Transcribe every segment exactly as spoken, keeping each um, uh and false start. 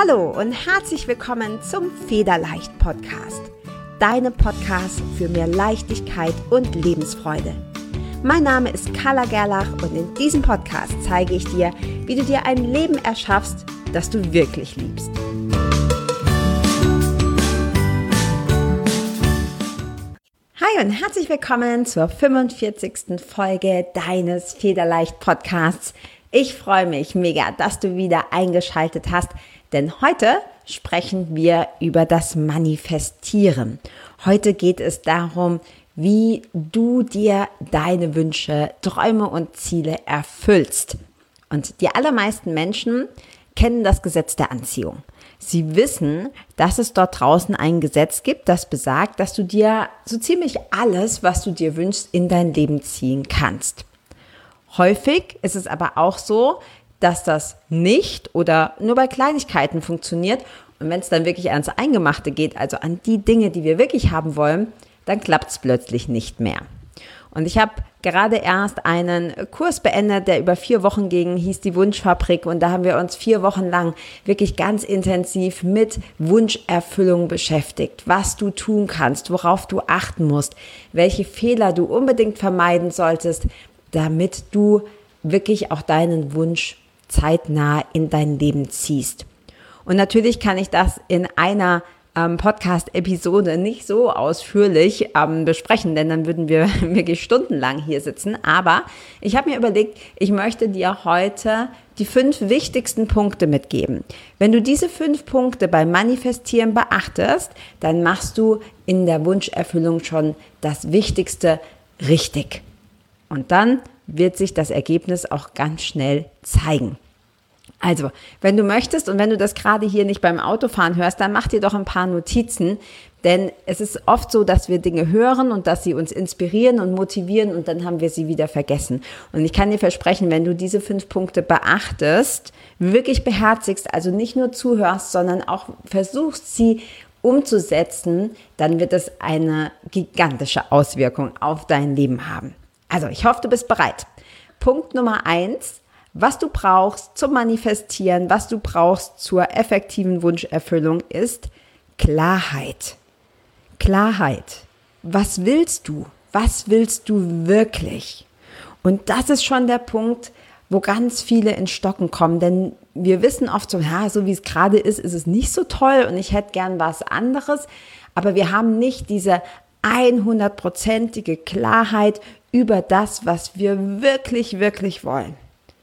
Hallo und herzlich willkommen zum Federleicht Podcast, deinem Podcast für mehr Leichtigkeit und Lebensfreude. Mein Name ist Carla Gerlach und in diesem Podcast zeige ich dir, wie du dir ein Leben erschaffst, das du wirklich liebst. Hi und herzlich willkommen zur fünfundvierzigsten Folge deines Federleicht Podcasts. Ich freue mich mega, dass du wieder eingeschaltet hast, denn heute sprechen wir über das Manifestieren. Heute geht es darum, wie du dir deine Wünsche, Träume und Ziele erfüllst. Und die allermeisten Menschen kennen das Gesetz der Anziehung. Sie wissen, dass es dort draußen ein Gesetz gibt, das besagt, dass du dir so ziemlich alles, was du dir wünschst, in dein Leben ziehen kannst. Häufig ist es aber auch so, dass das nicht oder nur bei Kleinigkeiten funktioniert. Und wenn es dann wirklich ans Eingemachte geht, also an die Dinge, die wir wirklich haben wollen, dann klappt es plötzlich nicht mehr. Und ich habe gerade erst einen Kurs beendet, der über vier Wochen ging, hieß die Wunschfabrik. Und da haben wir uns vier Wochen lang wirklich ganz intensiv mit Wunscherfüllung beschäftigt. Was du tun kannst, worauf du achten musst, welche Fehler du unbedingt vermeiden solltest, damit du wirklich auch deinen Wunsch zeitnah in dein Leben ziehst. Und natürlich kann ich das in einer ähm, Podcast-Episode nicht so ausführlich ähm, besprechen, denn dann würden wir wirklich stundenlang hier sitzen. Aber ich habe mir überlegt, ich möchte dir heute die fünf wichtigsten Punkte mitgeben. Wenn du diese fünf Punkte beim Manifestieren beachtest, dann machst du in der Wunscherfüllung schon das Wichtigste richtig. Und dann wird sich das Ergebnis auch ganz schnell zeigen. Also, wenn du möchtest und wenn du das gerade hier nicht beim Autofahren hörst, dann mach dir doch ein paar Notizen, denn es ist oft so, dass wir Dinge hören und dass sie uns inspirieren und motivieren und dann haben wir sie wieder vergessen. Und ich kann dir versprechen, wenn du diese fünf Punkte beachtest, wirklich beherzigst, also nicht nur zuhörst, sondern auch versuchst, sie umzusetzen, dann wird es eine gigantische Auswirkung auf dein Leben haben. Also, ich hoffe, du bist bereit. Punkt Nummer eins. Was du brauchst zum Manifestieren, was du brauchst zur effektiven Wunscherfüllung ist Klarheit. Klarheit. Was willst du? Was willst du wirklich? Und das ist schon der Punkt, wo ganz viele ins Stocken kommen, denn wir wissen oft so, ja, so wie es gerade ist, ist es nicht so toll und ich hätte gern was anderes, aber wir haben nicht diese hundertprozentige Klarheit über das, was wir wirklich, wirklich wollen.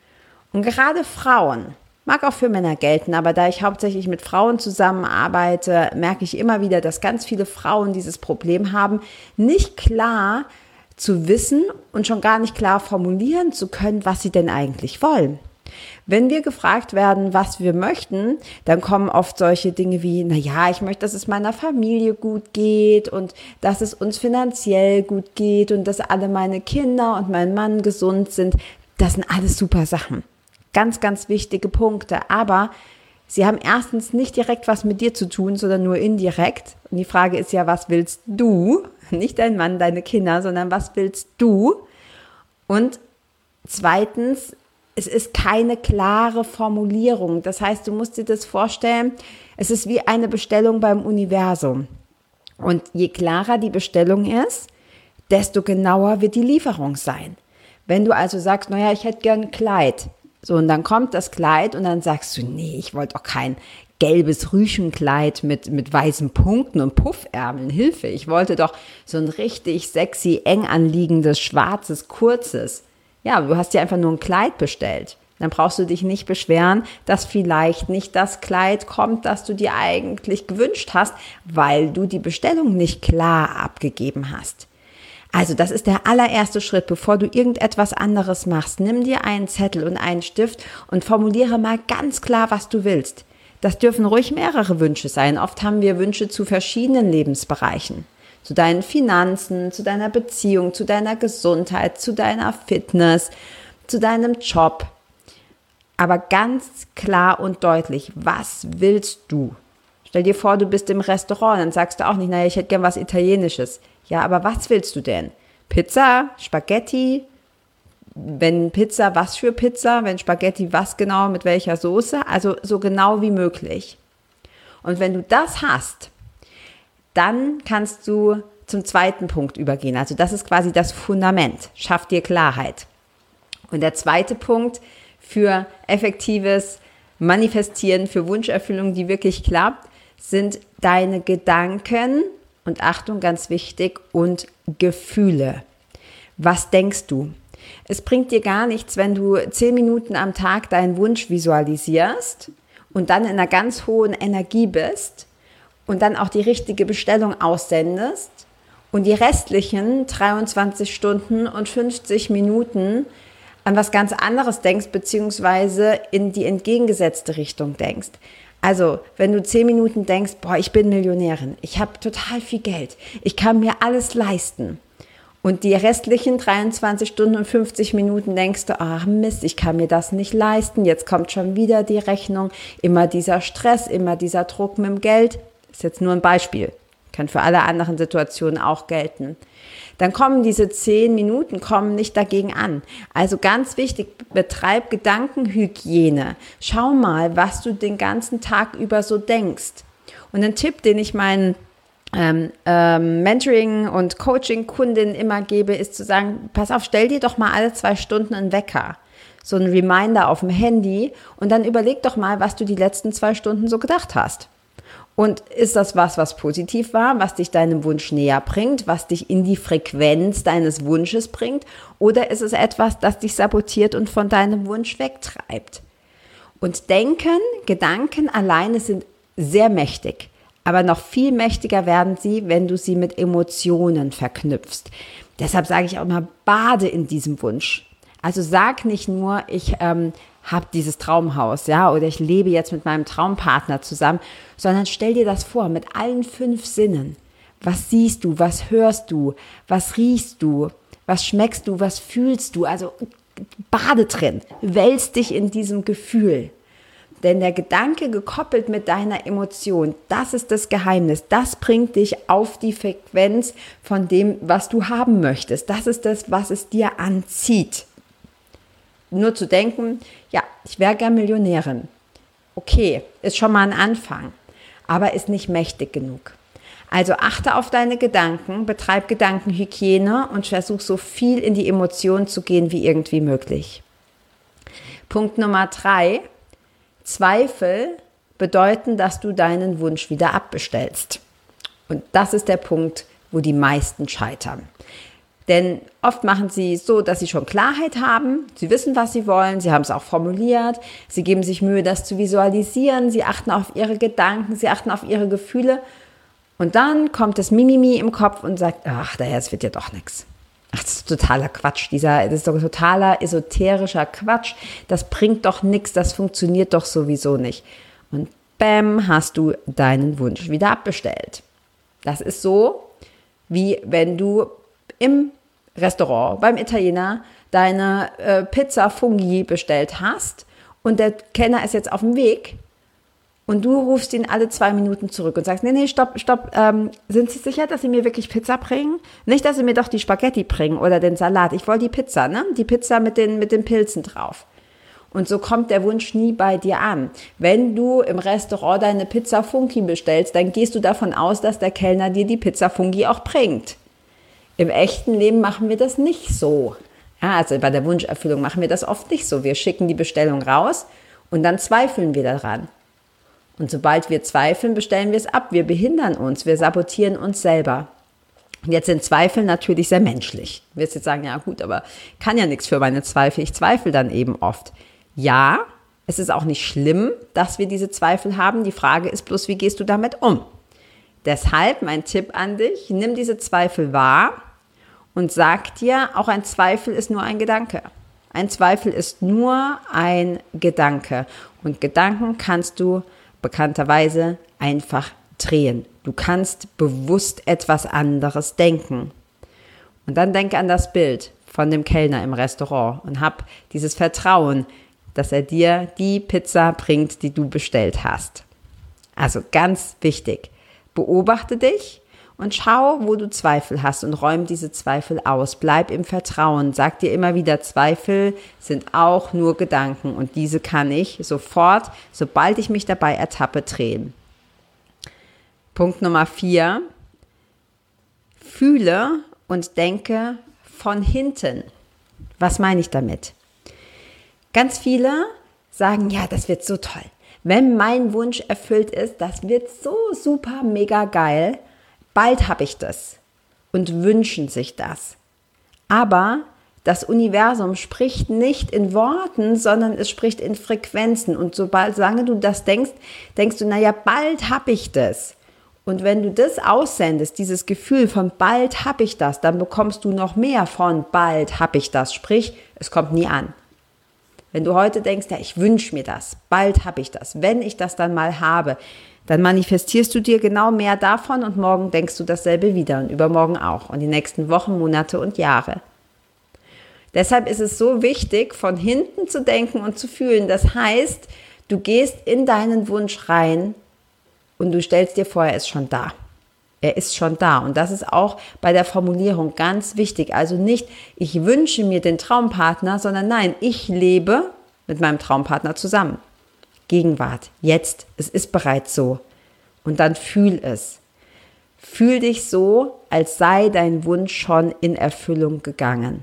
Und gerade Frauen, mag auch für Männer gelten, aber da ich hauptsächlich mit Frauen zusammenarbeite, merke ich immer wieder, dass ganz viele Frauen dieses Problem haben, nicht klar zu wissen und schon gar nicht klar formulieren zu können, was sie denn eigentlich wollen. Wenn wir gefragt werden, was wir möchten, dann kommen oft solche Dinge wie, na ja, ich möchte, dass es meiner Familie gut geht und dass es uns finanziell gut geht und dass alle meine Kinder und mein Mann gesund sind. Das sind alles super Sachen. Ganz, ganz wichtige Punkte, aber sie haben erstens nicht direkt was mit dir zu tun, sondern nur indirekt. Und die Frage ist ja, was willst du? Nicht dein Mann, deine Kinder, sondern was willst du? Und zweitens, es ist keine klare Formulierung. Das heißt, du musst dir das vorstellen, es ist wie eine Bestellung beim Universum. Und je klarer die Bestellung ist, desto genauer wird die Lieferung sein. Wenn du also sagst, naja, ich hätte gern ein Kleid. So, und dann kommt das Kleid und dann sagst du, nee, ich wollte auch kein gelbes Rüschenkleid mit, mit weißen Punkten und Puffärmeln. Hilfe, ich wollte doch so ein richtig sexy, eng anliegendes, schwarzes, kurzes. Ja, du hast dir einfach nur ein Kleid bestellt. Dann brauchst du dich nicht beschweren, dass vielleicht nicht das Kleid kommt, das du dir eigentlich gewünscht hast, weil du die Bestellung nicht klar abgegeben hast. Also das ist der allererste Schritt, bevor du irgendetwas anderes machst. Nimm dir einen Zettel und einen Stift und formuliere mal ganz klar, was du willst. Das dürfen ruhig mehrere Wünsche sein. Oft haben wir Wünsche zu verschiedenen Lebensbereichen. Zu deinen Finanzen, zu deiner Beziehung, zu deiner Gesundheit, zu deiner Fitness, zu deinem Job. Aber ganz klar und deutlich, was willst du? Stell dir vor, du bist im Restaurant, dann sagst du auch nicht, naja, ich hätte gern was Italienisches. Ja, aber was willst du denn? Pizza, Spaghetti, wenn Pizza, was für Pizza, wenn Spaghetti, was genau, mit welcher Soße, also so genau wie möglich. Und wenn du das hast, dann kannst du zum zweiten Punkt übergehen. Also das ist quasi das Fundament. Schaff dir Klarheit. Und der zweite Punkt für effektives Manifestieren, für Wunscherfüllung, die wirklich klappt, sind deine Gedanken und Achtung, ganz wichtig, und Gefühle. Was denkst du? Es bringt dir gar nichts, wenn du zehn Minuten am Tag deinen Wunsch visualisierst und dann in einer ganz hohen Energie bist und dann auch die richtige Bestellung aussendest und die restlichen dreiundzwanzig Stunden und fünfzig Minuten an was ganz anderes denkst, beziehungsweise in die entgegengesetzte Richtung denkst. Also, wenn du zehn Minuten denkst, boah, ich bin Millionärin, ich habe total viel Geld, ich kann mir alles leisten. Und die restlichen dreiundzwanzig Stunden und fünfzig Minuten denkst du, ach Mist, ich kann mir das nicht leisten, jetzt kommt schon wieder die Rechnung, immer dieser Stress, immer dieser Druck mit dem Geld. Das ist jetzt nur ein Beispiel, kann für alle anderen Situationen auch gelten. Dann kommen diese zehn Minuten, kommen nicht dagegen an. Also ganz wichtig, betreib Gedankenhygiene. Schau mal, was du den ganzen Tag über so denkst. Und ein Tipp, den ich meinen ähm, ähm, Mentoring- und Coaching-Kundinnen immer gebe, ist zu sagen, pass auf, stell dir doch mal alle zwei Stunden einen Wecker. So ein Reminder auf dem Handy und dann überleg doch mal, was du die letzten zwei Stunden so gedacht hast. Und ist das was, was positiv war, was dich deinem Wunsch näher bringt, was dich in die Frequenz deines Wunsches bringt? Oder ist es etwas, das dich sabotiert und von deinem Wunsch wegtreibt? Und Denken, Gedanken alleine sind sehr mächtig. Aber noch viel mächtiger werden sie, wenn du sie mit Emotionen verknüpfst. Deshalb sage ich auch immer, bade in diesem Wunsch. Also sag nicht nur, ich ähm, habe dieses Traumhaus, ja, oder ich lebe jetzt mit meinem Traumpartner zusammen, sondern stell dir das vor, mit allen fünf Sinnen. Was siehst du, was hörst du, was riechst du, was schmeckst du, was fühlst du? Also bade drin, wälz dich in diesem Gefühl. Denn der Gedanke gekoppelt mit deiner Emotion, das ist das Geheimnis. Das bringt dich auf die Frequenz von dem, was du haben möchtest. Das ist das, was es dir anzieht. Nur zu denken, ja, ich wäre gern Millionärin. Okay, ist schon mal ein Anfang, aber ist nicht mächtig genug. Also achte auf deine Gedanken, betreib Gedankenhygiene und versuch so viel in die Emotionen zu gehen wie irgendwie möglich. Punkt Nummer drei, Zweifel bedeuten, dass du deinen Wunsch wieder abbestellst. Und das ist der Punkt, wo die meisten scheitern. Denn oft machen sie so, dass sie schon Klarheit haben, sie wissen, was sie wollen, sie haben es auch formuliert, sie geben sich Mühe, das zu visualisieren, sie achten auf ihre Gedanken, sie achten auf ihre Gefühle und dann kommt das Mimimi im Kopf und sagt, ach, daher, es wird ja doch nichts. Ach, das ist totaler Quatsch, dieser, das ist doch totaler esoterischer Quatsch, das bringt doch nichts, das funktioniert doch sowieso nicht. Und bäm, hast du deinen Wunsch wieder abbestellt. Das ist so, wie wenn du im Restaurant, beim Italiener, deine äh, Pizza Fungi bestellt hast und der Kellner ist jetzt auf dem Weg und du rufst ihn alle zwei Minuten zurück und sagst, nee, nee, stopp, stopp, ähm, sind Sie sicher, dass Sie mir wirklich Pizza bringen? Nicht, dass Sie mir doch die Spaghetti bringen oder den Salat. Ich wollte die Pizza, ne? Die Pizza mit den, mit den Pilzen drauf. Und so kommt der Wunsch nie bei dir an. Wenn du im Restaurant deine Pizza Fungi bestellst, dann gehst du davon aus, dass der Kellner dir die Pizza Fungi auch bringt. Im echten Leben machen wir das nicht so. Ja, also bei der Wunscherfüllung machen wir das oft nicht so. Wir schicken die Bestellung raus und dann zweifeln wir daran. Und sobald wir zweifeln, bestellen wir es ab. Wir behindern uns, wir sabotieren uns selber. Und jetzt sind Zweifel natürlich sehr menschlich. Du wirst jetzt sagen, ja gut, aber kann ja nichts für meine Zweifel. Ich zweifle dann eben oft. Ja, es ist auch nicht schlimm, dass wir diese Zweifel haben. Die Frage ist bloß, wie gehst du damit um? Deshalb mein Tipp an dich, nimm diese Zweifel wahr und sag dir, auch ein Zweifel ist nur ein Gedanke. Ein Zweifel ist nur ein Gedanke. Und Gedanken kannst du bekannterweise einfach drehen. Du kannst bewusst etwas anderes denken. Und dann denk an das Bild von dem Kellner im Restaurant und hab dieses Vertrauen, dass er dir die Pizza bringt, die du bestellt hast. Also ganz wichtig. Beobachte dich und schau, wo du Zweifel hast und räum diese Zweifel aus. Bleib im Vertrauen. Sag dir immer wieder, Zweifel sind auch nur Gedanken und diese kann ich sofort, sobald ich mich dabei ertappe, drehen. Punkt Nummer vier. Fühle und denke von hinten. Was meine ich damit? Ganz viele sagen, ja, das wird so toll. Wenn mein Wunsch erfüllt ist, das wird so super mega geil. Bald habe ich das. Und wünschen sich das. Aber das Universum spricht nicht in Worten, sondern es spricht in Frequenzen. Und sobald, solange du das denkst, denkst du, naja, bald habe ich das. Und wenn du das aussendest, dieses Gefühl von bald habe ich das, dann bekommst du noch mehr von bald habe ich das. Sprich, es kommt nie an. Wenn du heute denkst, ja, ich wünsche mir das, bald habe ich das, wenn ich das dann mal habe, dann manifestierst du dir genau mehr davon und morgen denkst du dasselbe wieder und übermorgen auch und die nächsten Wochen, Monate und Jahre. Deshalb ist es so wichtig, von hinten zu denken und zu fühlen. Das heißt, du gehst in deinen Wunsch rein und du stellst dir vor, er ist schon da. Er ist schon da. Und das ist auch bei der Formulierung ganz wichtig. Also nicht, ich wünsche mir den Traumpartner, sondern nein, ich lebe mit meinem Traumpartner zusammen. Gegenwart, jetzt, es ist bereits so. Und dann fühl es. Fühl dich so, als sei dein Wunsch schon in Erfüllung gegangen.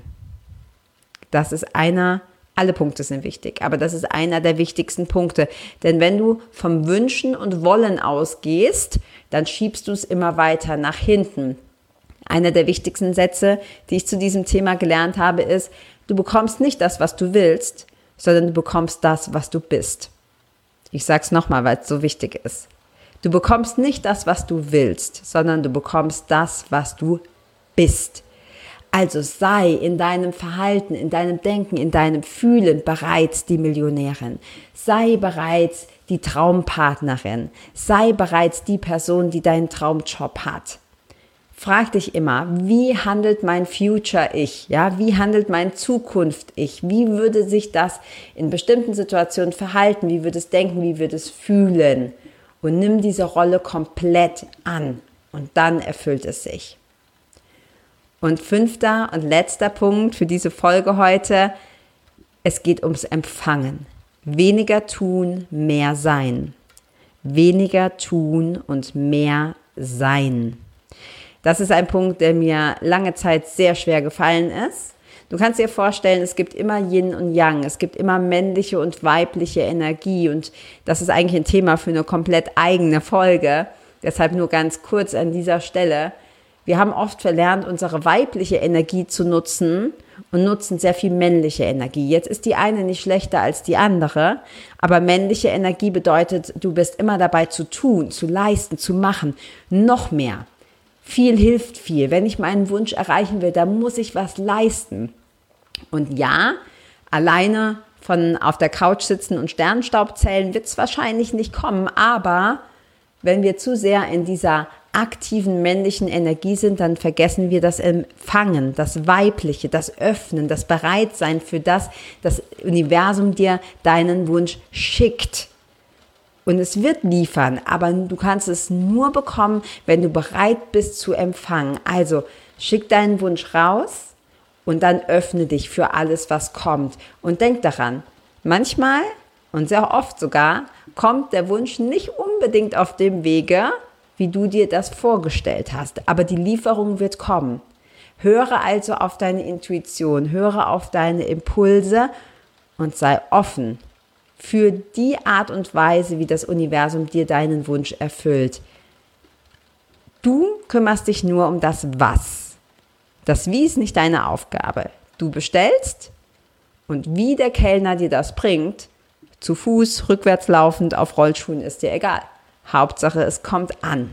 Das ist einer, alle Punkte sind wichtig, aber das ist einer der wichtigsten Punkte. Denn wenn du vom Wünschen und Wollen ausgehst, dann schiebst du es immer weiter nach hinten. Einer der wichtigsten Sätze, die ich zu diesem Thema gelernt habe, ist, du bekommst nicht das, was du willst, sondern du bekommst das, was du bist. Ich sage es nochmal, weil es so wichtig ist. Du bekommst nicht das, was du willst, sondern du bekommst das, was du bist. Also sei in deinem Verhalten, in deinem Denken, in deinem Fühlen bereits die Millionärin. Sei bereits die Traumpartnerin. Sei bereits die Person, die deinen Traumjob hat. Frag dich immer, wie handelt mein Future-Ich? Ja, wie handelt mein Zukunft-Ich? Wie würde sich das in bestimmten Situationen verhalten? Wie würde es denken? Wie würde es fühlen? Und nimm diese Rolle komplett an. Und dann erfüllt es sich. Und fünfter und letzter Punkt für diese Folge heute, es geht ums Empfangen. Weniger tun, mehr sein. Weniger tun und mehr sein. Das ist ein Punkt, der mir lange Zeit sehr schwer gefallen ist. Du kannst dir vorstellen, es gibt immer Yin und Yang, es gibt immer männliche und weibliche Energie und das ist eigentlich ein Thema für eine komplett eigene Folge. Deshalb nur ganz kurz an dieser Stelle. Wir haben oft verlernt, unsere weibliche Energie zu nutzen und nutzen sehr viel männliche Energie. Jetzt ist die eine nicht schlechter als die andere, aber männliche Energie bedeutet, du bist immer dabei zu tun, zu leisten, zu machen, noch mehr. Viel hilft viel. Wenn ich meinen Wunsch erreichen will, dann muss ich was leisten. Und ja, alleine von auf der Couch sitzen und Sternenstaub zählen wird es wahrscheinlich nicht kommen, aber wenn wir zu sehr in dieser aktiven männlichen Energie sind, dann vergessen wir das Empfangen, das Weibliche, das Öffnen, das Bereitsein für das, das Universum dir deinen Wunsch schickt. Und es wird liefern, aber du kannst es nur bekommen, wenn du bereit bist zu empfangen. Also schick deinen Wunsch raus und dann öffne dich für alles, was kommt. Und denk daran, manchmal und sehr oft sogar kommt der Wunsch nicht unbedingt auf dem Wege, wie du dir das vorgestellt hast. Aber die Lieferung wird kommen. Höre also auf deine Intuition, höre auf deine Impulse und sei offen für die Art und Weise, wie das Universum dir deinen Wunsch erfüllt. Du kümmerst dich nur um das Was. Das Wie ist nicht deine Aufgabe. Du bestellst und wie der Kellner dir das bringt, zu Fuß, rückwärts laufend, auf Rollschuhen, ist dir egal. Hauptsache, es kommt an.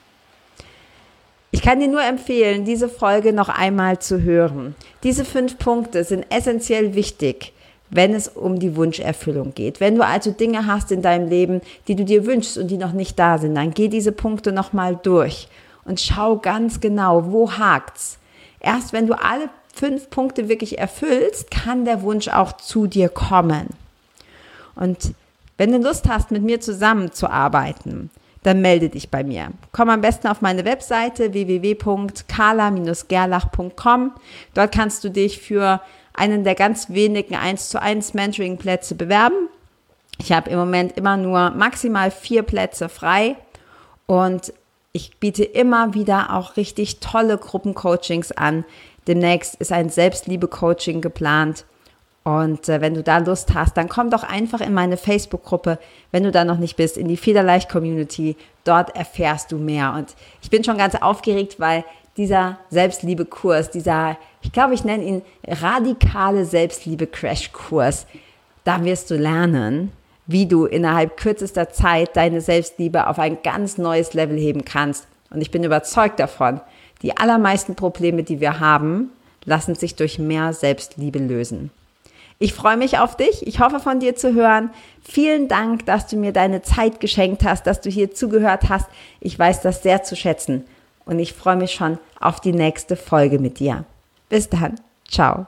Ich kann dir nur empfehlen, diese Folge noch einmal zu hören. Diese fünf Punkte sind essentiell wichtig, wenn es um die Wunscherfüllung geht. Wenn du also Dinge hast in deinem Leben, die du dir wünschst und die noch nicht da sind, dann geh diese Punkte nochmal durch und schau ganz genau, wo hakt's. Erst wenn du alle fünf Punkte wirklich erfüllst, kann der Wunsch auch zu dir kommen. Und wenn du Lust hast, mit mir zusammenzuarbeiten, dann melde dich bei mir. Komm am besten auf meine Webseite w w w punkt carla Bindestrich gerlach punkt com. Dort kannst du dich für einen der ganz wenigen eins zu eins Mentoring-Plätze bewerben. Ich habe im Moment immer nur maximal vier Plätze frei und Ich biete immer wieder auch richtig tolle Gruppencoachings an. Demnächst ist ein Selbstliebe-Coaching geplant. Und äh, wenn du da Lust hast, dann komm doch einfach in meine Facebook-Gruppe, wenn du da noch nicht bist, in die Federleicht-Community. Dort erfährst du mehr. Und ich bin schon ganz aufgeregt, weil dieser Selbstliebe-Kurs, dieser, ich glaube, ich nenne ihn radikale Selbstliebe-Crash-Kurs, da wirst du lernen, wie du innerhalb kürzester Zeit deine Selbstliebe auf ein ganz neues Level heben kannst. Und ich bin überzeugt davon, die allermeisten Probleme, die wir haben, lassen sich durch mehr Selbstliebe lösen. Ich freue mich auf dich. Ich hoffe, von dir zu hören. Vielen Dank, dass du mir deine Zeit geschenkt hast, dass du hier zugehört hast. Ich weiß das sehr zu schätzen. Und ich freue mich schon auf die nächste Folge mit dir. Bis dann. Ciao.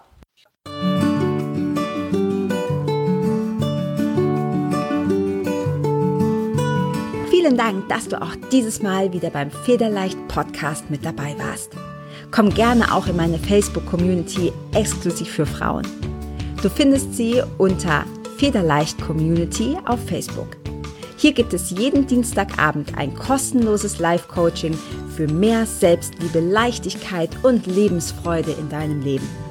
Vielen Dank, dass du auch dieses Mal wieder beim Federleicht Podcast mit dabei warst. Komm gerne auch in meine Facebook-Community exklusiv für Frauen. Du findest sie unter Federleicht Community auf Facebook. Hier gibt es jeden Dienstagabend ein kostenloses Live-Coaching für mehr Selbstliebe, Leichtigkeit und Lebensfreude in deinem Leben.